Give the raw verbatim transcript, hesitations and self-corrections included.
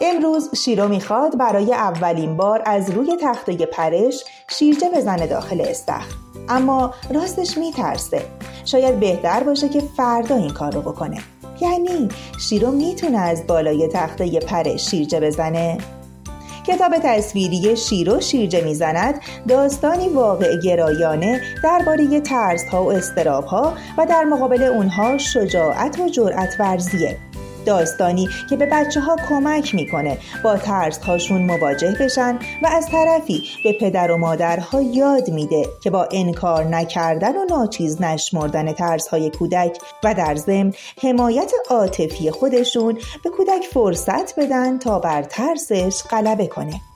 امروز شیرو میخواد برای اولین بار از روی تخته پرش شیرجه بزنه داخل استخر، اما راستش میترسه. شاید بهتر باشه که فردا این کار رو بکنه. یعنی شیرو میتونه از بالای تخته پرش شیرجه بزنه؟ کتاب تصویری شیرو شیرجه میزند داستانی واقع گرایانه درباره ترس‌ها و اضطراب‌ها و در مقابل اونها شجاعت و جرأت ورزیه. داستانی که به بچه‌ها کمک میکنه با ترس‌هاشون مواجه بشن و از طرفی به پدر و مادرها یاد میده که با انکار نکردن و ناچیز نشمردن ترس‌های کودک و در ضمن حمایت عاطفی خودشون به کودک فرصت بدن تا بر ترسش غلبه کنه.